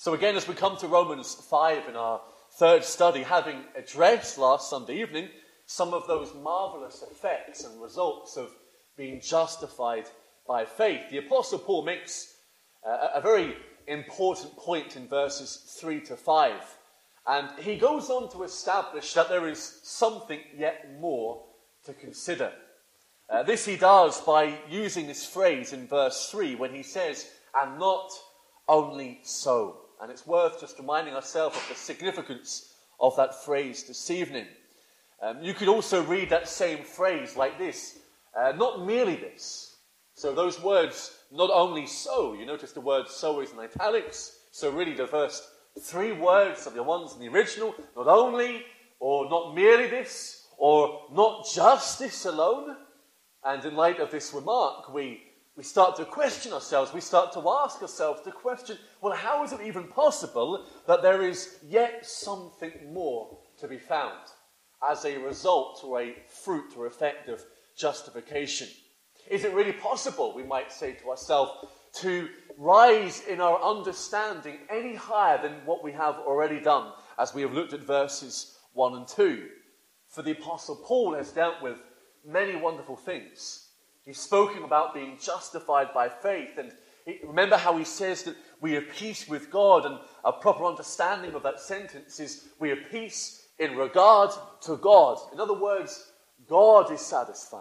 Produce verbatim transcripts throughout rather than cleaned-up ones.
So again, as we come to Romans five in our third study, having addressed last Sunday evening some of those marvellous effects and results of being justified by faith, the Apostle Paul makes uh, a very important point in verses three to five. And he goes on to establish that there is something yet more to consider. Uh, this he does by using this phrase in verse three when he says, "And not only so." And it's worth just reminding ourselves of the significance of that phrase this evening. Um, you could also read that same phrase like this, uh, "not merely this." So those words, "not only so," you notice the word "so" is in italics. So really the first three words are the ones in the original, not only, or not merely this, or not just this alone. And in light of this remark, we, we start to question ourselves, we start to ask ourselves the question, well, how is it even possible that there is yet something more to be found as a result or a fruit or effect of justification? Is it really possible, we might say to ourselves, to rise in our understanding any higher than what we have already done, as we have looked at verses one and two? For the Apostle Paul has dealt with many wonderful things. He's spoken about being justified by faith, and he, remember how he says that we have peace with God, and a proper understanding of that sentence is we have peace in regard to God. In other words, God is satisfied.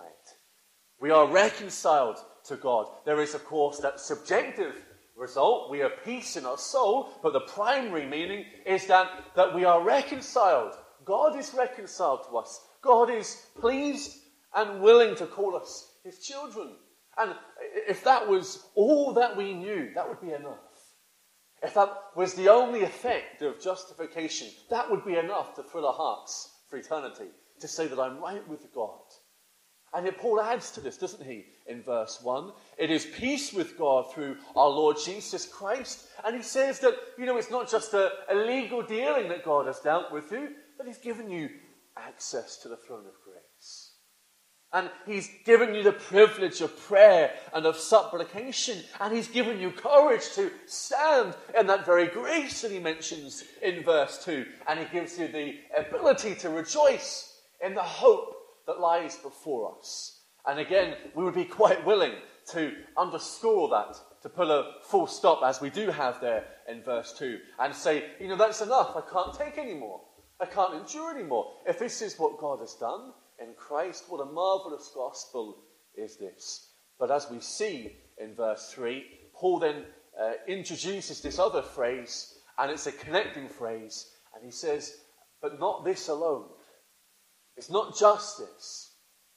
We are reconciled to God. There is, of course, that subjective result. We have peace in our soul, but the primary meaning is that, that we are reconciled. God is reconciled to us. God is pleased and willing to call us his children. And if that was all that we knew, that would be enough. If that was the only effect of justification, that would be enough to fill our hearts for eternity, to say that I'm right with God. And yet Paul adds to this, doesn't he, in verse one? It is peace with God through our Lord Jesus Christ. And he says that, you know, it's not just a, a legal dealing that God has dealt with you, but he's given you access to the throne of grace. And he's given you the privilege of prayer and of supplication. And he's given you courage to stand in that very grace that he mentions in verse two. And he gives you the ability to rejoice in the hope that lies before us. And again, we would be quite willing to underscore that, to put a full stop, as we do have there in verse two, and say, you know, that's enough. I can't take any more. I can't endure anymore. If this is what God has done in Christ, what a marvelous gospel is this. But as we see in verse three, Paul then uh, introduces this other phrase, and it's a connecting phrase, and he says, but not this alone. It's not just this.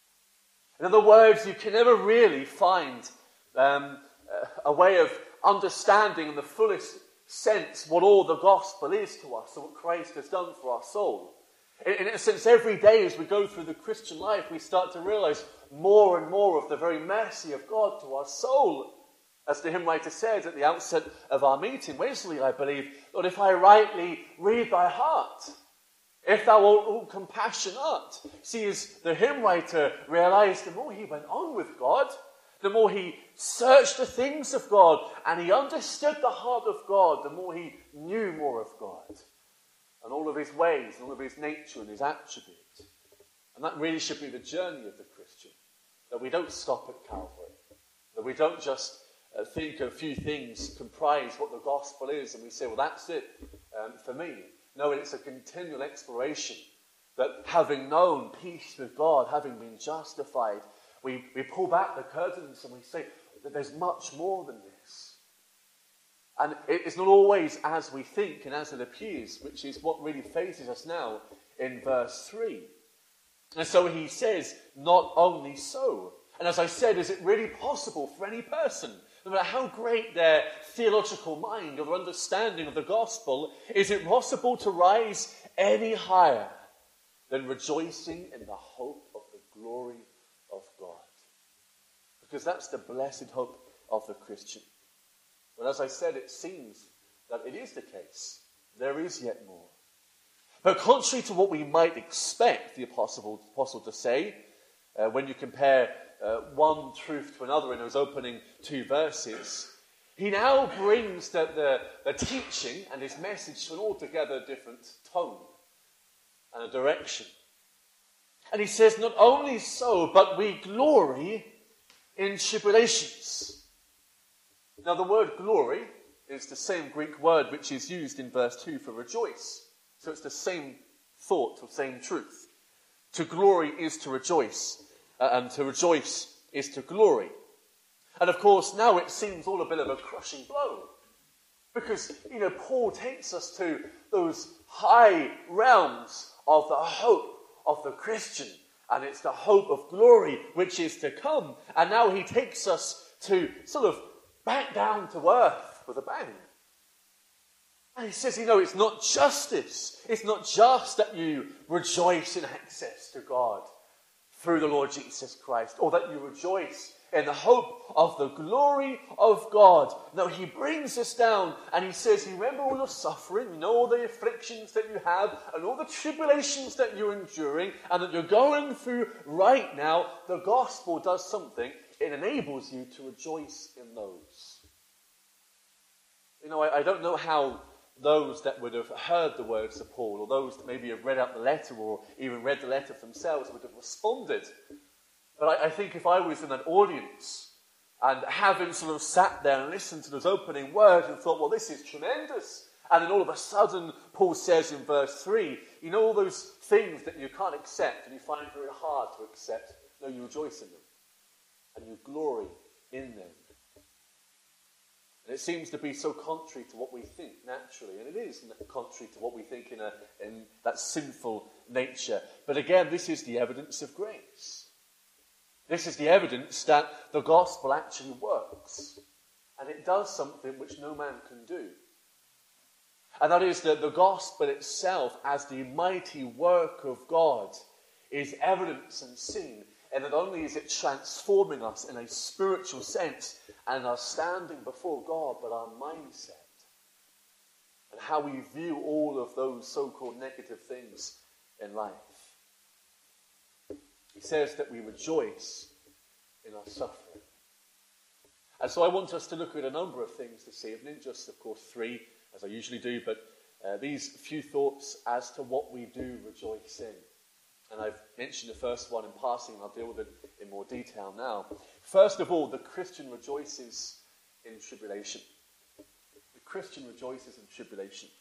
In other words, you can never really find um, a way of understanding in the fullest sense what all the gospel is to us and what Christ has done for our soul. In, in a sense, every day as we go through the Christian life, we start to realize more and more of the very mercy of God to our soul. As the hymn writer said at the outset of our meeting, Wesley, I believe, Lord, if I rightly read thy heart, if thou art all compassionate. See, as the hymn writer realized, the more he went on with God, the more he searched the things of God, and he understood the heart of God, the more he knew more of God, and all of his ways, and all of his nature and his attributes. And that really should be the journey of the Christian, that we don't stop at Calvary, that we don't just uh, think a few things comprise what the gospel is, and we say, well, that's it um, for me. No, it's a continual exploration that having known peace with God, having been justified, we, we pull back the curtains and we say that there's much more than this. And it's not always as we think and as it appears, which is what really faces us now in verse three. And so he says, not only so. And as I said, is it really possible for any person, no matter how great their theological mind or their understanding of the gospel, is it possible to rise any higher than rejoicing in the hope of the glory of God? Because that's the blessed hope of the Christian. But as I said, it seems that it is the case. There is yet more. But contrary to what we might expect the apostle, apostle to say, uh, when you compare uh, one truth to another in those opening two verses, he now brings the, the, the teaching and his message to an altogether different tone and a direction. And he says, not only so, but we glory in tribulations. Now the word glory is the same Greek word which is used in verse two for rejoice. So it's the same thought or same truth. To glory is to rejoice, uh, and to rejoice is to glory. And of course, now it seems all a bit of a crushing blow. Because, you know, Paul takes us to those high realms of the hope of the Christian. And it's the hope of glory which is to come. And now he takes us to sort of back down to earth with a bang. And he says, you know, it's not justice. It's not just that you rejoice in access to God through the Lord Jesus Christ, or that you rejoice in the hope of the glory of God. No, he brings us down and he says, you remember all your suffering, you know all the afflictions that you have and all the tribulations that you're enduring and that you're going through right now. The gospel does something. It enables you to rejoice in those. You know, I, I don't know how those that would have heard the words of Paul, or those that maybe have read out the letter or even read the letter themselves, would have responded. But I, I think if I was in an audience and having sort of sat there and listened to those opening words and thought, well, this is tremendous. And then all of a sudden, Paul says in verse three, you know all those things that you can't accept and you find it very hard to accept? No, you rejoice in them. And you glory in them. And it seems to be so contrary to what we think naturally. And it is contrary to what we think in, a, in that sinful nature. But again, this is the evidence of grace. This is the evidence that the gospel actually works. And it does something which no man can do. And that is that the gospel itself, as the mighty work of God, is evidence and seen. And not only is it transforming us in a spiritual sense and our standing before God, but our mindset and how we view all of those so-called negative things in life. He says that we rejoice in our suffering. And so I want us to look at a number of things this evening, just of course three, as I usually do, but uh, these few thoughts as to what we do rejoice in. And I've mentioned the first one in passing, and I'll deal with it in more detail now. First of all, the Christian rejoices in tribulation. The Christian rejoices in tribulation.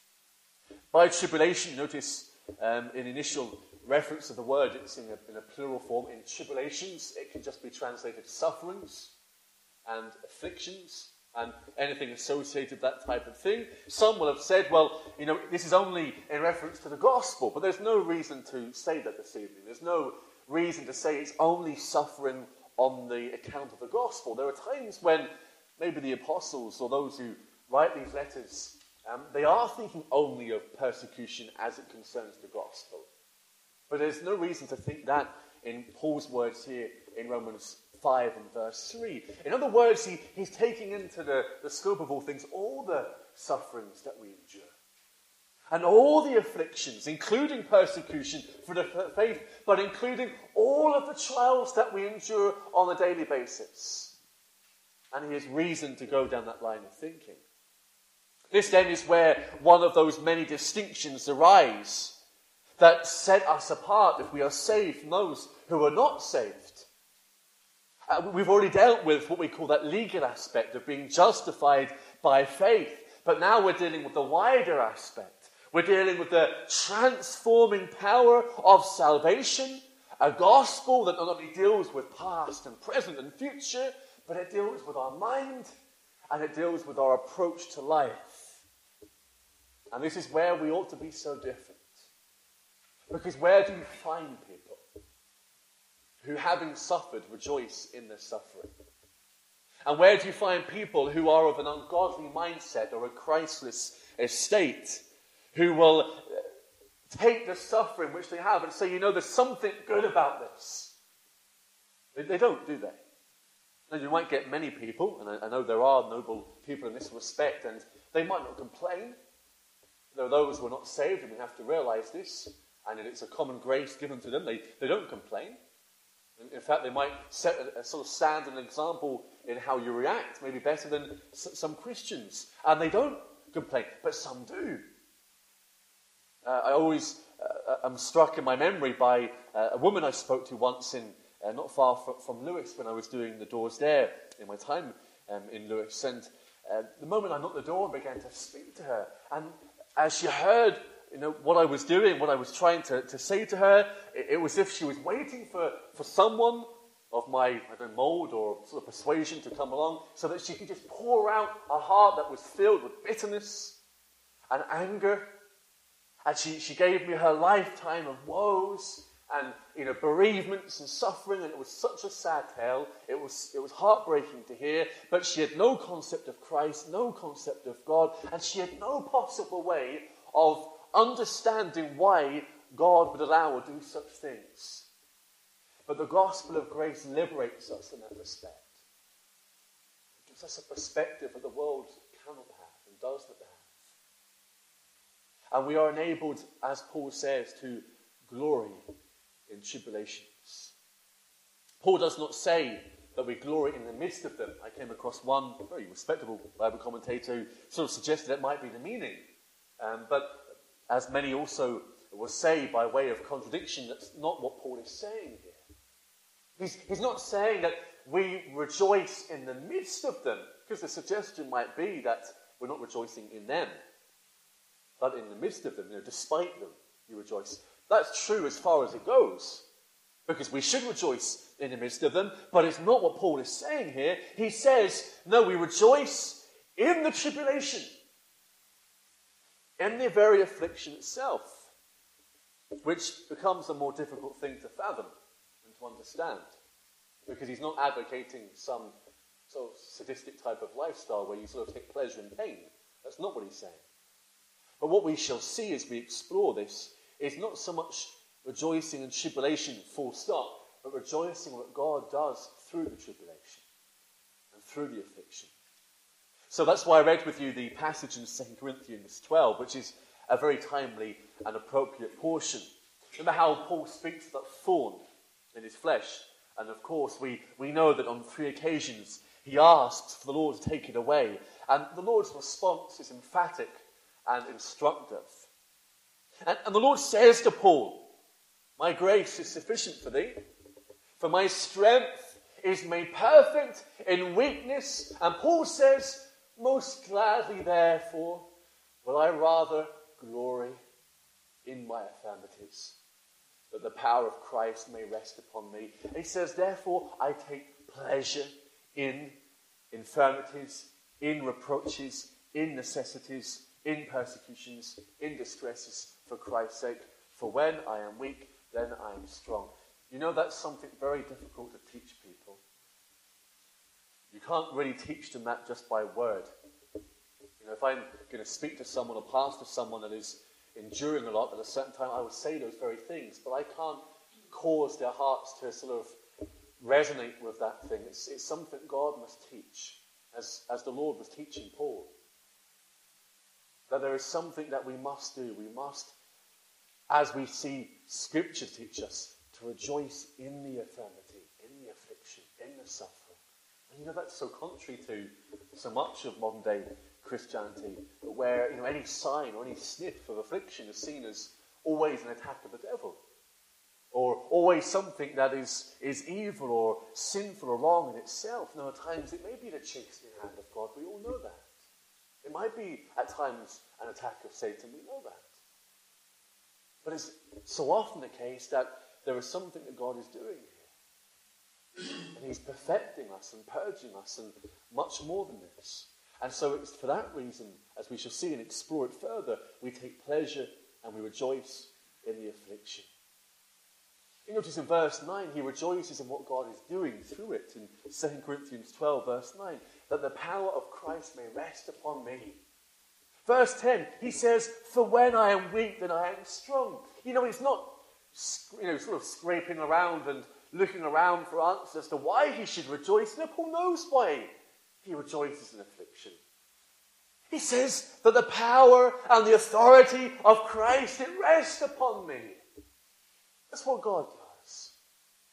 By tribulation, notice um, in initial reference of the word, it's in a, in a plural form. In tribulations, it can just be translated sufferings and afflictions and anything associated with that type of thing. Some will have said, well, you know, this is only in reference to the gospel, but there's no reason to say that this evening. There's no reason to say it's only suffering on the account of the gospel. There are times when maybe the apostles or those who write these letters, um, they are thinking only of persecution as it concerns the gospel. But there's no reason to think that in Paul's words here in Romans five and verse three. In other words, he, he's taking into the, the scope of all things all the sufferings that we endure. And all the afflictions, including persecution for the faith, but including all of the trials that we endure on a daily basis. And he has reason to go down that line of thinking. This then is where one of those many distinctions arise that set us apart if we are saved from those who are not saved. Uh, we've already dealt with what we call that legal aspect of being justified by faith. But now we're dealing with the wider aspect. We're dealing with the transforming power of salvation, a gospel that not only deals with past and present and future, but it deals with our mind and it deals with our approach to life. And this is where we ought to be so different. Because where do you find people who, having suffered, rejoice in their suffering? And where do you find people who are of an ungodly mindset or a Christless estate, who will take the suffering which they have and say, you know, there's something good about this? They, they don't, do they? Now, you might get many people, and I, I know there are noble people in this respect, and they might not complain. There are those who are not saved, and we have to realize this, and it's a common grace given to them. They, they don't complain. In fact, they might set a, a sort of stand an example in how you react, maybe better than s- some Christians. And they don't complain, but some do. Uh, I always uh, am struck in my memory by uh, a woman I spoke to once in uh, not far from, from Lewis when I was doing the doors there in my time um, in Lewis. And uh, the moment I knocked the door and began to speak to her, and as she heard, you know, what I was doing, what I was trying to, to say to her, it, it was as if she was waiting for, for someone of my, I don't know, mould or sort of persuasion to come along so that she could just pour out a heart that was filled with bitterness and anger. And she, she gave me her lifetime of woes and, you know, bereavements and suffering, and it was such a sad tale. It was, it was heartbreaking to hear, but she had no concept of Christ, no concept of God, and she had no possible way of understanding why God would allow her to do such things. But the gospel of grace liberates us in that respect. It gives us a perspective that the world cannot have and does not have. And we are enabled, as Paul says, to glory in tribulations. Paul does not say that we glory in the midst of them. I came across one very respectable Bible commentator who sort of suggested that might be the meaning. Um, but as many also will say by way of contradiction, that's not what Paul is saying here. He's, he's not saying that we rejoice in the midst of them, because the suggestion might be that we're not rejoicing in them. But in the midst of them, you know, despite them, you rejoice. That's true as far as it goes, because we should rejoice in the midst of them, but it's not what Paul is saying here. He says, no, we rejoice in the tribulation, in the very affliction itself, which becomes a more difficult thing to fathom and to understand, because he's not advocating some sort of sadistic type of lifestyle where you sort of take pleasure in pain. That's not what he's saying. But what we shall see as we explore this is not so much rejoicing in tribulation, full stop, but rejoicing in what God does through the tribulation and through the affliction. So that's why I read with you the passage in Second Corinthians twelve, which is a very timely and appropriate portion. Remember how Paul speaks of that thorn in his flesh. And of course, we, we know that on three occasions he asks for the Lord to take it away. And the Lord's response is emphatic and instructive. And, and the Lord says to Paul, my grace is sufficient for thee, for my strength is made perfect in weakness. And Paul says, most gladly therefore will I rather glory in my infirmities, that the power of Christ may rest upon me. And he says, therefore I take pleasure in infirmities, in reproaches, in necessities, in persecutions, in distresses, for Christ's sake. For when I am weak, then I am strong. You know, that's something very difficult to teach people. You can't really teach them that just by word. You know, if I'm going to speak to someone or pastor someone that is enduring a lot, at a certain time I would say those very things, but I can't cause their hearts to sort of resonate with that thing. It's, it's something God must teach, as, as the Lord was teaching Paul. That there is something that we must do. We must, as we see Scripture teach us, to rejoice in the infirmity, in the affliction, in the suffering. And you know, that's so contrary to so much of modern day Christianity, where, you know, any sign or any sniff of affliction is seen as always an attack of the devil, or always something that is, is evil or sinful or wrong in itself. Now, at times it may be the chastening hand of God. We all know that. It might be, at times, an attack of Satan. We know that. But it's so often the case that there is something that God is doing here. And he's perfecting us and purging us and much more than this. And so it's for that reason, as we shall see and explore it further, we take pleasure and we rejoice in the affliction. You notice in verse nine, he rejoices in what God is doing through it. In Second Corinthians twelve, verse nine, that the power of Christ may rest upon me. Verse ten, he says, for when I am weak, then I am strong. You know, he's not, you know, sort of scraping around and looking around for answers as to why he should rejoice. No, Paul knows why he rejoices in affliction. He says that the power and the authority of Christ, it rests upon me. That's what God does.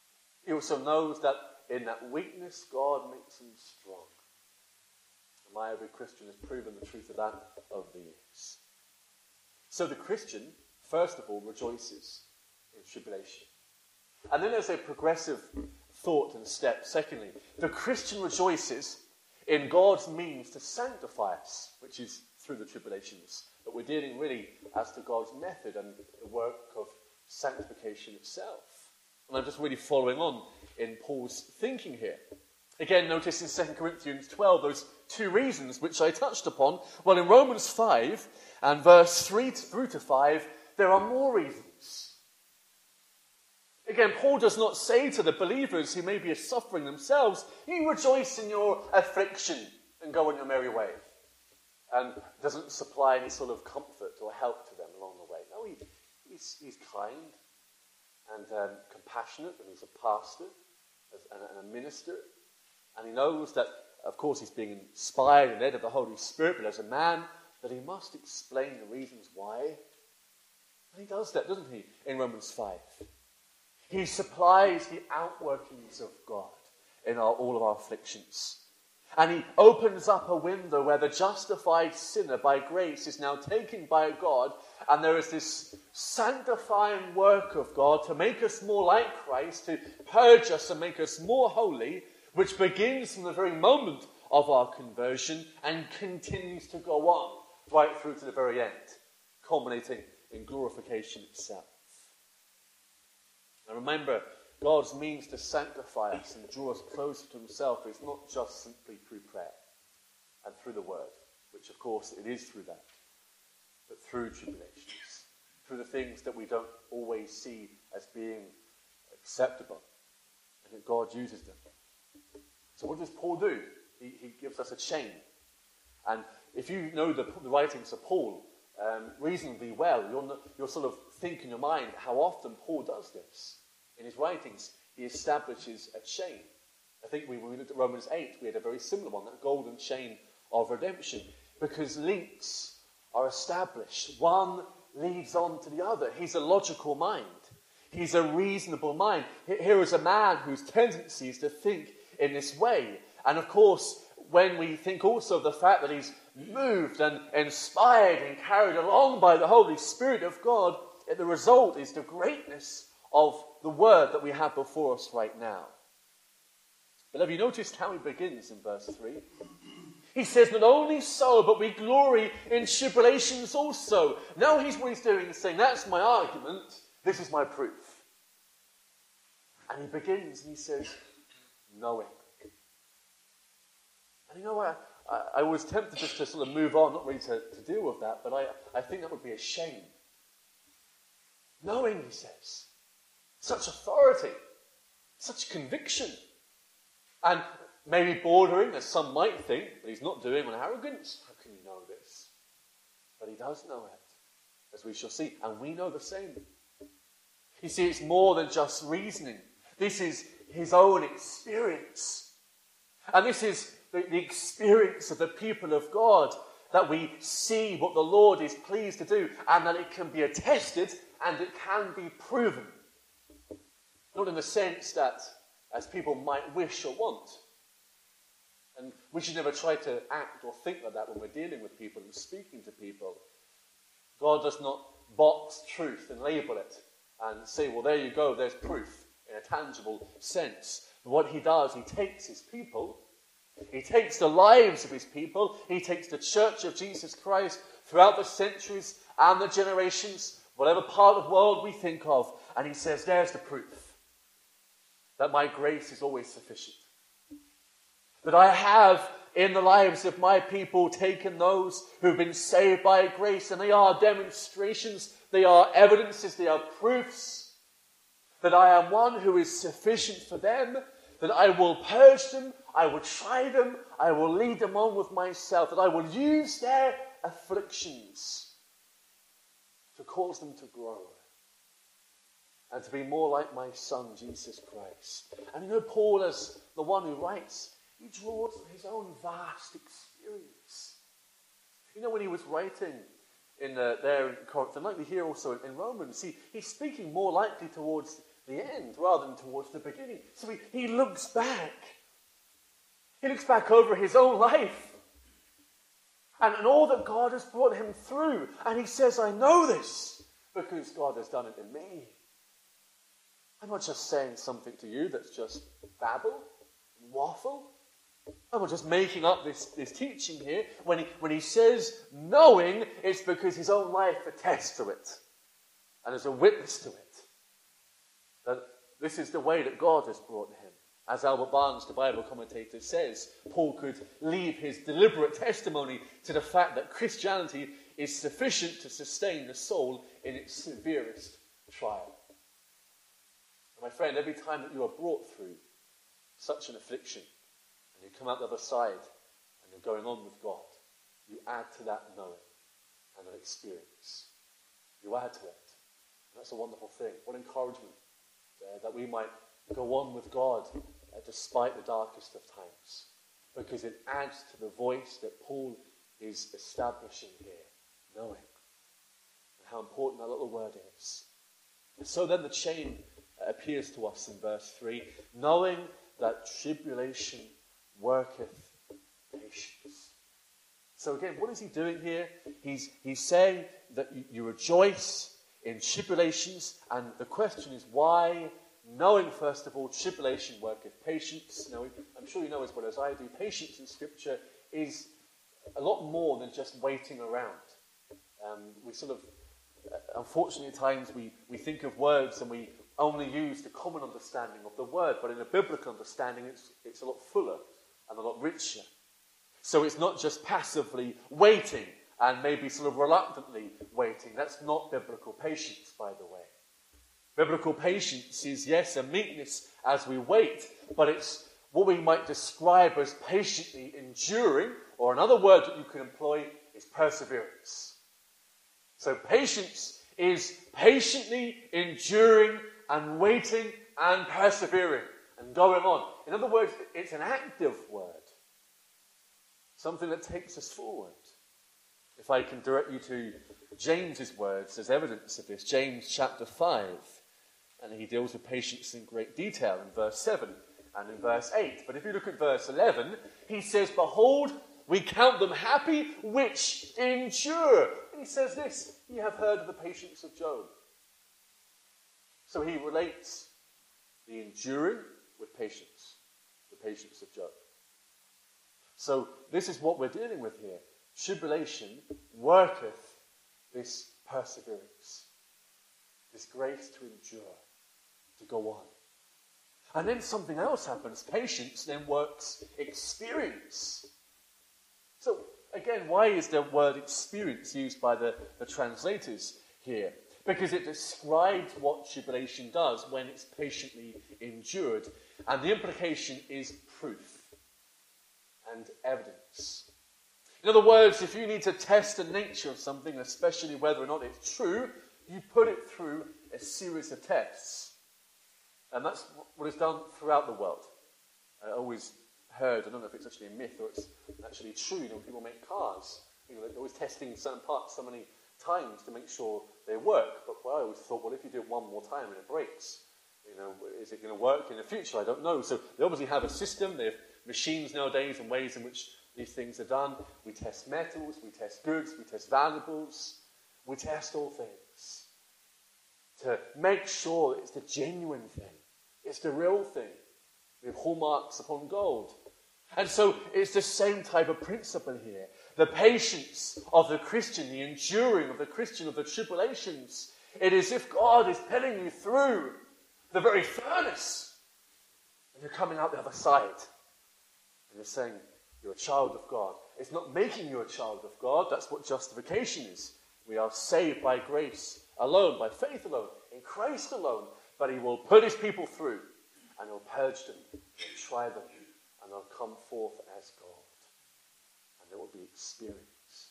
He also knows that in that weakness, God makes him strong. And my every Christian has proven the truth of that over the years. So the Christian, first of all, rejoices in tribulation. And then there's a progressive thought and step. Secondly, the Christian rejoices in God's means to sanctify us, which is through the tribulations. But we're dealing really as to God's method and the work of sanctification itself. And I'm just really following on in Paul's thinking here. Again, notice in Second Corinthians twelve, those two reasons which I touched upon. Well, in Romans five and verse three through to five, there are more reasons. Again, Paul does not say to the believers who may be suffering themselves, you rejoice in your affliction and go on your merry way. And doesn't supply any sort of comfort or help to them along the way. No, he, he's, he's kind and um, compassionate, and he's a pastor and, and a minister. And he knows that, of course, he's being inspired and led of the Holy Spirit, but as a man, that he must explain the reasons why. And he does that, doesn't he, in Romans five? He supplies the outworkings of God in our, all of our afflictions. And he opens up a window where the justified sinner by grace is now taken by God, and there is this sanctifying work of God to make us more like Christ, to purge us and make us more holy, which begins from the very moment of our conversion and continues to go on right through to the very end, culminating in glorification itself. Now remember, God's means to sanctify us and draw us closer to himself is not just simply through prayer and through the word, which of course it is through that, but through tribulations, through the things that we don't always see as being acceptable, and that God uses them. So what does Paul do? He, he gives us a chain. And if you know the, the writings of Paul um, reasonably well, you'll, you'll sort of think in your mind how often Paul does this. In his writings, he establishes a chain. I think we, when we looked at Romans eight, we had a very similar one, that golden chain of redemption, because links are established. One leads on to the other. He's a logical mind. He's a reasonable mind. Here is a man whose tendency is to think in this way. And of course, when we think also of the fact that he's moved and inspired and carried along by the Holy Spirit of God, the result is the greatness of the word that we have before us right now. But have you noticed how he begins in verse three? He says, not only so, but we glory in tribulations also. Now he's what he's doing is saying, that's my argument, this is my proof. And he begins and he says, knowing. And you know what? I, I was tempted just to sort of move on, not really to, to deal with that, but I, I think that would be a shame. Knowing, he says. Such authority, such conviction, and maybe bordering, as some might think, but he's not doing on arrogance. How can he know this? But he does know it, as we shall see, and we know the same. You see, it's more than just reasoning. This is his own experience. And this is the, the experience of the people of God, that we see what the Lord is pleased to do, and that it can be attested and it can be proven. Not in the sense that, as people might wish or want. And we should never try to act or think like that when we're dealing with people and speaking to people. God does not box truth and label it and say, well, there you go, there's proof in a tangible sense. But what he does, he takes his people, he takes the lives of his people, he takes the church of Jesus Christ throughout the centuries and the generations, whatever part of the world we think of, and he says, there's the proof. That my grace is always sufficient. That I have, in the lives of my people, taken those who've been saved by grace, and they are demonstrations, they are evidences, they are proofs that I am one who is sufficient for them, that I will purge them, I will try them, I will lead them on with myself, that I will use their afflictions to cause them to grow. And to be more like my son, Jesus Christ. And you know, Paul, as the one who writes, he draws on his own vast experience. You know, when he was writing in uh, there in Corinth, and like we hear also in, in Romans, he, he's speaking more likely towards the end rather than towards the beginning. So he, he looks back. He looks back over his own life and, and all that God has brought him through. And he says, I know this because God has done it in me. I'm not just saying something to you that's just babble, waffle. I'm not just making up this, this teaching here. When he, when he says knowing, it's because his own life attests to it and is a witness to it. That this is the way that God has brought him. As Albert Barnes, the Bible commentator, says, Paul could leave his deliberate testimony to the fact that Christianity is sufficient to sustain the soul in its severest trial. And my friend, every time that you are brought through such an affliction, and you come out the other side, and you're going on with God, you add to that knowing and an experience. You add to it. And that's a wonderful thing. What encouragement uh, that we might go on with God uh, despite the darkest of times, because it adds to the voice that Paul is establishing here, knowing, and how important that little word is. And so then the chain uh, appears to us in verse three, knowing that tribulation worketh patience. So again, what is he doing here? He's, he's saying that you, you rejoice in tribulations, and the question is why? Knowing, first of all, tribulation worketh patience. Now, I'm sure you know as well as I do, patience in Scripture is a lot more than just waiting around. Um, we sort of, uh, unfortunately at times, we, we think of words and we only use the common understanding of the word, but in a biblical understanding, it's, it's a lot fuller and a lot richer. So it's not just passively waiting and maybe sort of reluctantly waiting. That's not biblical patience, by the way. Biblical patience is, yes, a meekness as we wait, but it's what we might describe as patiently enduring, or another word that you can employ is perseverance. So patience is patiently enduring and waiting and persevering and going on. In other words, it's an active word, something that takes us forward. If I can direct you to James's words as evidence of this, James chapter five, and he deals with patience in great detail in verse seven and in verse eight. But if you look at verse eleven, he says, behold, we count them happy which endure. And he says this, ye have heard of the patience of Job. So he relates the enduring with patience, the patience of Job. So this is what we're dealing with here. Tribulation worketh this perseverance, this grace to endure, to go on. And then something else happens. Patience then works experience. So again, why is the word experience used by the, the translators here? Because it describes what tribulation does when it's patiently endured. And the implication is proof and evidence. In other words, if you need to test the nature of something, especially whether or not it's true, you put it through a series of tests. And that's what is done throughout the world. I always heard, I don't know if it's actually a myth or it's actually true, you know, when people make cars, you know, they're always testing certain parts so many times to make sure they work. But I always thought, well, if you do it one more time and it breaks, you know, is it going to work in the future? I don't know. So they obviously have a system. They have machines nowadays and ways in which these things are done. We test metals, we test goods, we test valuables, we test all things to make sure it's the genuine thing. It's the real thing. We have hallmarks upon gold. And so it's the same type of principle here. The patience of the Christian, the enduring of the Christian, of the tribulations. It is if God is pulling you through the very furnace and you're coming out the other side. And you're saying, you're a child of God. It's not making you a child of God. That's what justification is. We are saved by grace alone, by faith alone, in Christ alone. But he will put his people through, and he'll purge them, and try them, and they'll come forth as gold. And there will be experience.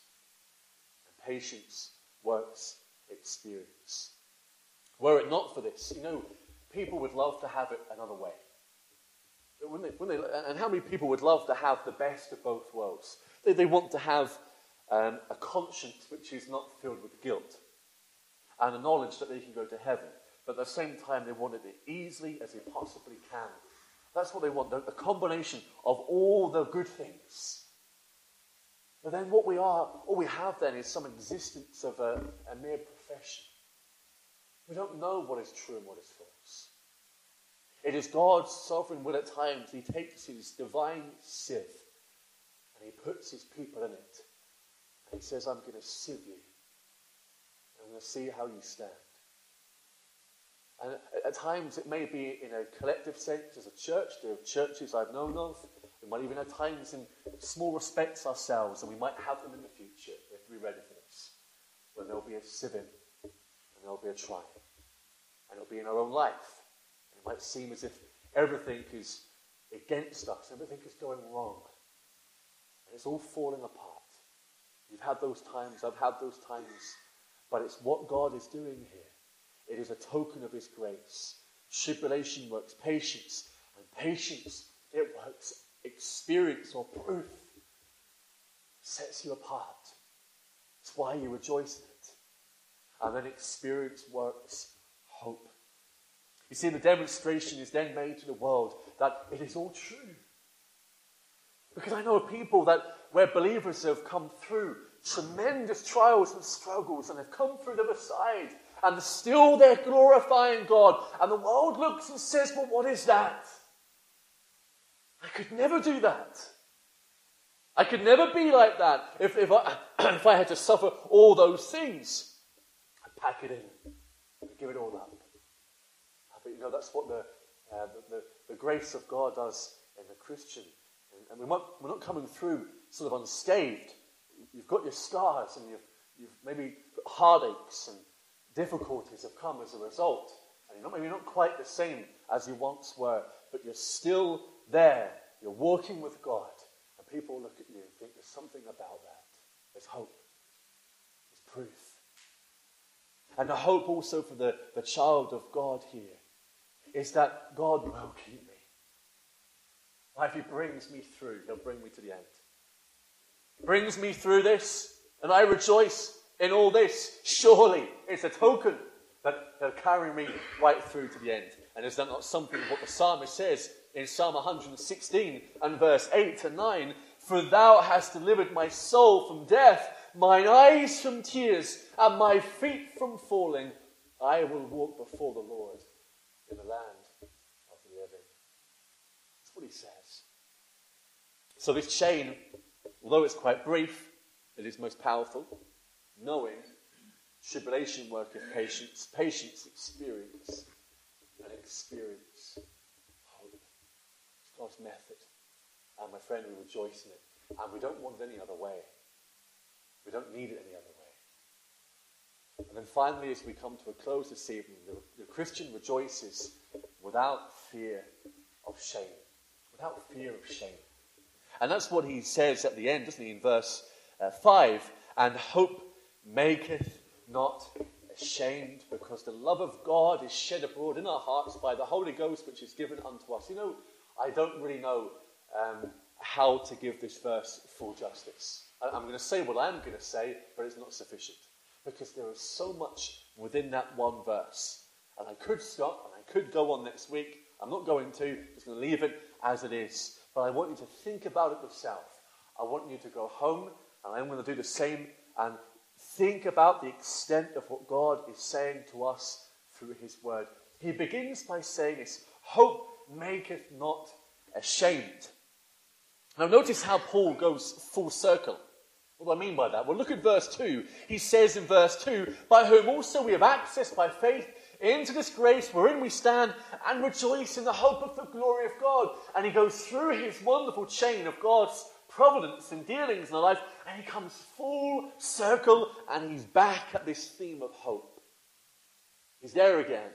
And patience works experience. Were it not for this, you know, people would love to have it another way. Wouldn't they, wouldn't they? And how many people would love to have the best of both worlds? They, they want to have um, a conscience which is not filled with guilt, and a knowledge that they can go to heaven. but at the same time they want it as easily as they possibly can. That's what they want, the, the combination of all the good things. But then what we are, all we have then is some existence of a, a mere profession. We don't know what is true and what is false. It is God's sovereign will at times. He takes his divine sieve and he puts his people in it. And he says, I'm going to sieve you. I'm going to see how you stand. And at times it may be in a collective sense as a church. There are churches I've known of. We might even have times in small respects ourselves, and we might have them in the future. We have to be ready for this. When there'll be a sieving, and there'll be a trying. And it'll be in our own life. And it might seem as if everything is against us, everything is going wrong. And it's all falling apart. You've had those times, I've had those times. But it's what God is doing here. It is a token of his grace. Tribulation works patience. And patience, it works experience or proof. Sets you apart. It's why you rejoice in it. And then experience works hope. You see, the demonstration is then made to the world that it is all true. Because I know of people that where believers have come through tremendous trials and struggles and have come through the other side and still they're glorifying God, and the world looks and says, well, what is that? I could never do that. I could never be like that. If, if, I, if I had to suffer all those things, I'd pack it in and give it all up. But you know, that's what the, uh, the, the, the grace of God does in the Christian. And, and we might, we're not coming through sort of unscathed. You've got your scars and you've, you've maybe got heartaches and difficulties have come as a result. And you're not, maybe not quite the same as you once were, but you're still there. You're walking with God. And people look at you and think there's something about that. There's hope. There's proof. And the hope also for the, the child of God here is that God will keep me. If he brings me through, he'll bring me to the end. Brings me through this, and I rejoice in all this. Surely it's a token that he'll carry me right through to the end. And is that not something of what the psalmist says in Psalm one hundred sixteen and verse eight and nine? For thou hast delivered my soul from death, mine eyes from tears, and my feet from falling. I will walk before the Lord in the land of the living. That's what he says. So this chain, although it's quite brief, it is most powerful. Knowing, tribulation worketh patience, patience experience, and experience hope. It's God's method. And my friend, we rejoice in it. And we don't want it any other way. We don't need it any other way. And then finally, as we come to a close this evening, the, the Christian rejoices without fear of shame. Without fear of shame. And that's what he says at the end, doesn't he, in verse uh, five. And hope maketh not ashamed, because the love of God is shed abroad in our hearts by the Holy Ghost, which is given unto us. You know, I don't really know um, how to give this verse full justice. I, I'm going to say what I'm going to say, but it's not sufficient. Because there is so much within that one verse. And I could stop, and I could go on next week. I'm not going to. I'm just going to leave it as it is. But I want you to think about it yourself. I want you to go home, and I'm going to do the same, and think about the extent of what God is saying to us through his word. He begins by saying this, hope maketh not ashamed. Now notice how Paul goes full circle. What do I mean by that? Well, look at verse two. He says in verse two, by whom also we have access by faith into this grace wherein we stand and rejoice in the hope of the glory of God. And he goes through his wonderful chain of God's providence and dealings in our life, and he comes full circle, and he's back at this theme of hope. He's there again.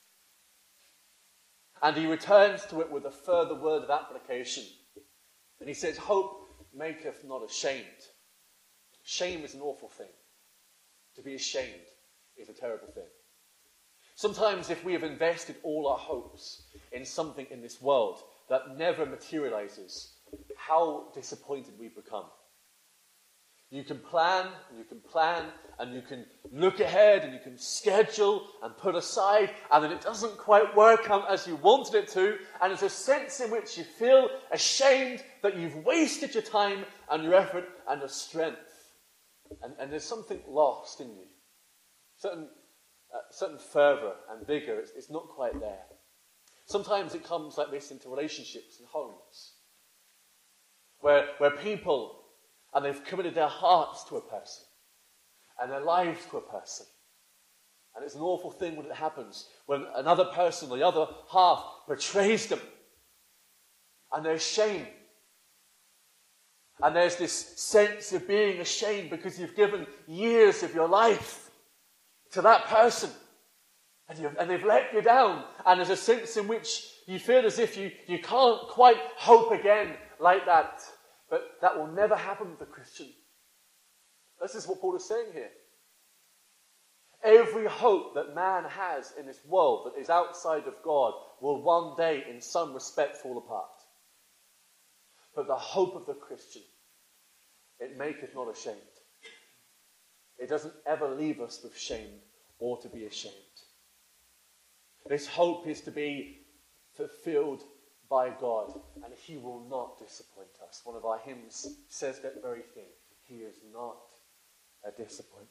And he returns to it with a further word of application. And he says, hope maketh not ashamed. Shame is an awful thing. To be ashamed is a terrible thing. Sometimes if we have invested all our hopes in something in this world that never materializes, how disappointed we become. You can plan, and you can plan, and you can look ahead, and you can schedule and put aside, and then it doesn't quite work out as you wanted it to, and there's a sense in which you feel ashamed that you've wasted your time and your effort and your strength. And, and there's something lost in you. Certain, uh, certain fervour and vigour, it's, it's not quite there. Sometimes it comes like this into relationships and homes, where, where people, and they've committed their hearts to a person, and their lives to a person. And it's an awful thing when it happens, when another person, or the other half, betrays them. And there's shame. And there's this sense of being ashamed because you've given years of your life to that person. And, you've, and they've let you down. And there's a sense in which you feel as if you, you can't quite hope again like that. But that will never happen with a Christian. This is what Paul is saying here. Every hope that man has in this world that is outside of God will one day in some respect fall apart. But the hope of the Christian, it maketh not ashamed. It doesn't ever leave us with shame or to be ashamed. This hope is to be fulfilled by God, and he will not disappoint us. One of our hymns says that very thing. He is not a disappointment.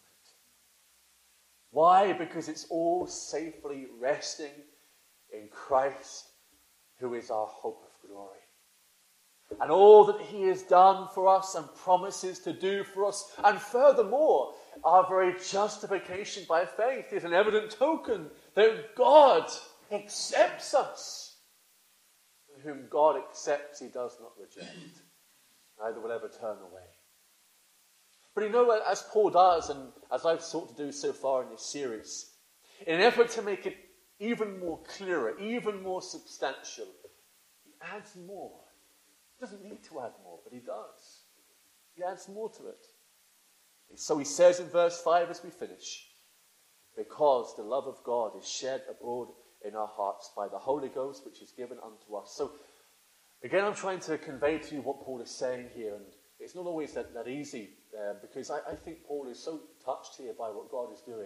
Why? Because it's all safely resting in Christ, who is our hope of glory. And all that he has done for us and promises to do for us, and furthermore, our very justification by faith is an evident token that God accepts us. And whom God accepts, he does not reject. Neither will ever turn away. But you know, as Paul does, and as I've sought to do so far in this series, in an effort to make it even more clearer, even more substantial, he adds more. He doesn't need to add more, but he does. He adds more to it. And so he says in verse five as we finish, because the love of God is shed abroad in our hearts by the Holy Ghost, which is given unto us. So, again, I'm trying to convey to you what Paul is saying here, and it's not always that, that easy, uh, because I, I think Paul is so touched here by what God is doing.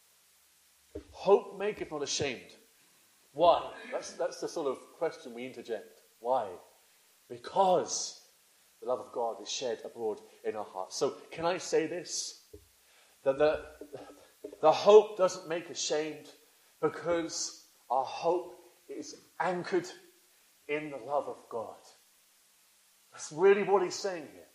Hope maketh not ashamed. Why? That's, that's the sort of question we interject. Why? Because the love of God is shed abroad in our hearts. So, can I say this? That the, the hope doesn't make ashamed because our hope is anchored in the love of God. That's really what he's saying here.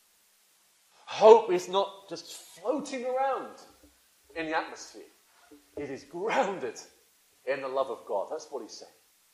Hope is not just floating around in the atmosphere. It is grounded in the love of God. That's what he's saying.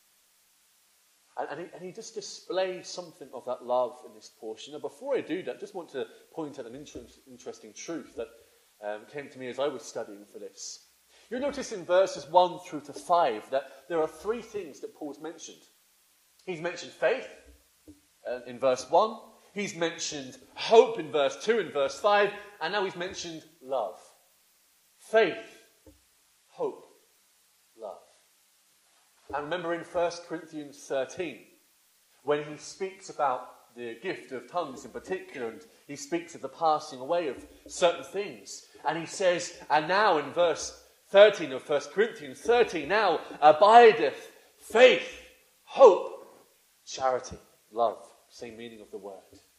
And, and, he, and he just displays something of that love in this portion. Now, before I do that, I just want to point out an inter- interesting truth that um, came to me as I was studying for this. You'll notice in verses one through to five that there are three things that Paul's mentioned. He's mentioned faith uh, in verse one. He's mentioned hope in verse two and verse five. And now he's mentioned love. Faith, hope, love. And remember in First Corinthians thirteen, when he speaks about the gift of tongues in particular, and he speaks of the passing away of certain things. And he says, and now in verse thirteen of First Corinthians thirteen, now abideth faith, hope, charity, love. Same meaning of the word.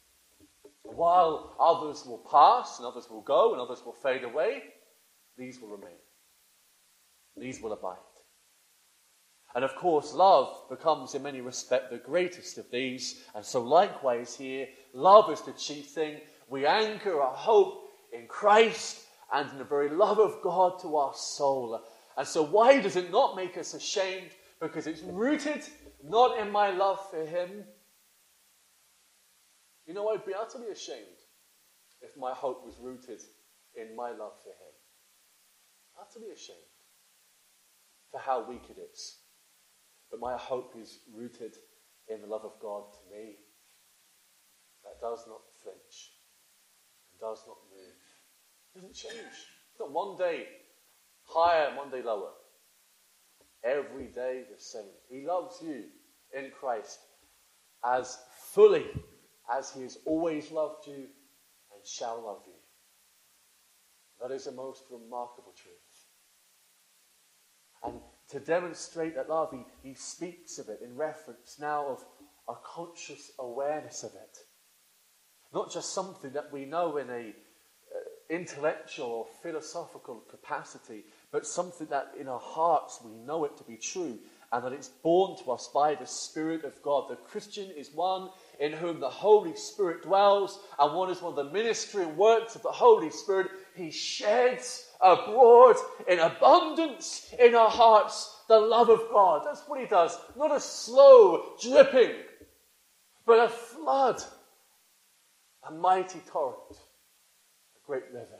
While others will pass, and others will go, and others will fade away, these will remain. These will abide. And of course, love becomes in many respects the greatest of these. And so likewise here, love is the chief thing. We anchor our hope in Christ and in the very love of God to our soul. And so why does it not make us ashamed? Because it's rooted not in my love for him. You know, I'd be utterly ashamed if my hope was rooted in my love for him. Utterly ashamed for how weak it is. But my hope is rooted in the love of God to me that does not flinch and does not move. It doesn't change. It's not one day higher and one day lower. Every day the same. He loves you in Christ as fully as he has always loved you and shall love you. That is a most remarkable truth. And to demonstrate that love, he, he speaks of it in reference now of a conscious awareness of it. Not just something that we know in a uh, intellectual or philosophical capacity, but something that in our hearts we know it to be true, and that it's born to us by the Spirit of God. The Christian is one in whom the Holy Spirit dwells, and one is one of the ministry and works of the Holy Spirit. He sheds abroad in abundance in our hearts the love of God. That's what he does. Not a slow dripping, but a flood, a mighty torrent, a great river.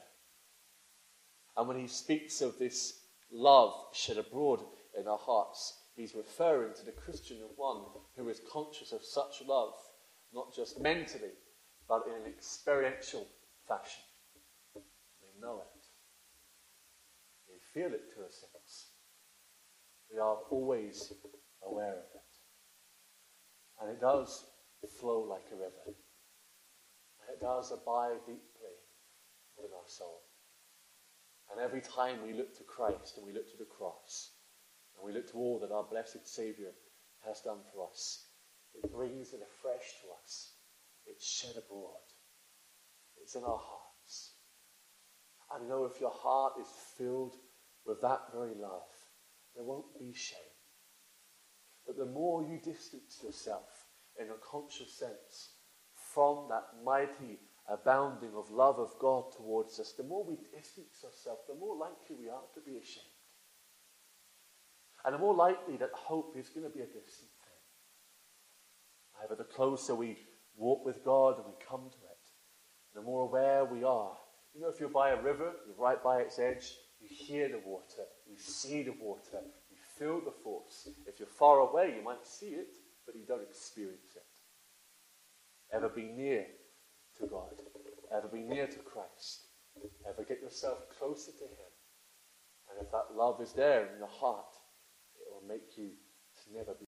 And when he speaks of this love shed abroad in our hearts, he's referring to the Christian as one who is conscious of such love, not just mentally, but in an experiential fashion. We know it. We feel it to a sense. We are always aware of it. And it does flow like a river. And it does abide deeply within our soul. And every time we look to Christ and we look to the cross, and we look to all that our blessed Saviour has done for us, it brings it afresh to us. It's shed abroad. It's in our hearts. And you know, if your heart is filled with that very love, there won't be shame. But the more you distance yourself in a conscious sense from that mighty abounding of love of God towards us, the more we distance ourselves, the more likely we are to be ashamed. And the more likely that hope is going to be a distant thing. However, the closer we walk with God and we come to it, the more aware we are. You know, if you're by a river, you're right by its edge, you hear the water, you see the water, you feel the force. If you're far away, you might see it, but you don't experience it. Ever be near to God, ever be near to Christ, ever get yourself closer to him. And if that love is there in your heart, it will make you to never be